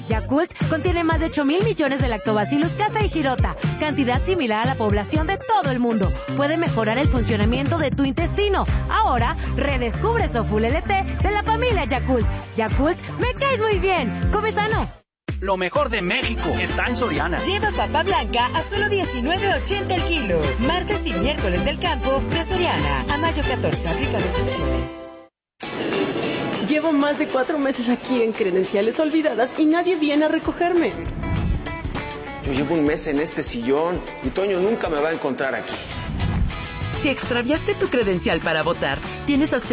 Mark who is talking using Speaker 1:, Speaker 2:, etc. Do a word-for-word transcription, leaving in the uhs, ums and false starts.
Speaker 1: Yakult contiene más de ocho mil millones de lactobacillus casei shirota, cantidad similar a la población de todo el mundo. Puede mejorar el funcionamiento de tu intestino. Ahora, redescubre Soful L T de la familia Yakult. Yakult, me caes muy bien. Come sano.
Speaker 2: Lo mejor de México está en Soriana.
Speaker 3: Lleva papa blanca a solo diecinueve ochenta el kilo. Martes y miércoles del campo de Soriana. A mayo catorce, aplica restricciones.
Speaker 4: Llevo más de cuatro meses aquí en Credenciales Olvidadas y nadie viene a recogerme.
Speaker 5: Yo llevo un mes en este sillón y Toño nunca me va a encontrar aquí.
Speaker 6: Si extraviaste tu credencial para votar, tienes hasta